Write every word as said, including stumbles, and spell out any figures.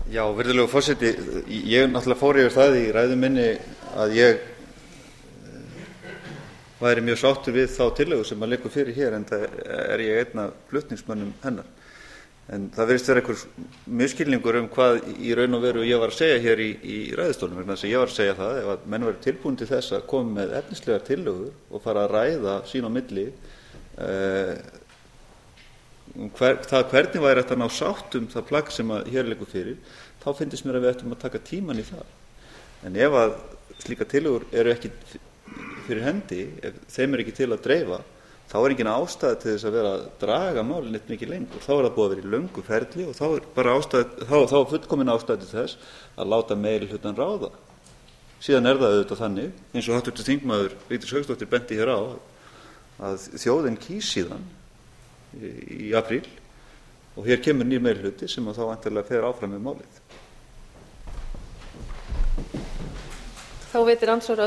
Já, virðulegur forseti, ég náttúrulega fór yfir það í ræðu minni að ég væri mjög sáttur við þá tillögu sem að liggur fyrir hér, enda er ég einn af flutningsmönnum hennar. En það virðist vera einhver misskilningur um hvað í raun og veru ég var að segja hér í, í ræðustólnum, vegna þess að ég var að segja það, ef að menn væru tilbúin til þess að koma með efnislegar tillögur og fara að ræða sín á milli eh, um hver, það hvernig væri hægt að ná sátt um það plagg sem að hér liggur fyrir, þá finnst mér að við ættum að taka tíman í það. En ef að slíka tillögur eru ekki fyrir hendi, ef þeim er ekki til að dreifa, þá er engin ástæða til þess að vera að draga málin eitt mikið lengur. Þá er það búið að vera í löngu ferli og þá er bara ástæða, þá, þá er fullkomin ástæða til þess að láta meirihlutann ráða. Síðan er það auðvitað þannig, eins og háttvirtur þingmaður Vigdís Hauksdóttir benti hér á, að þjóðin kýs síðan í, í apríl og hér kemur nýr meirihluti sem þá væntanlega fer áfram með málið. Þá veitir andsvar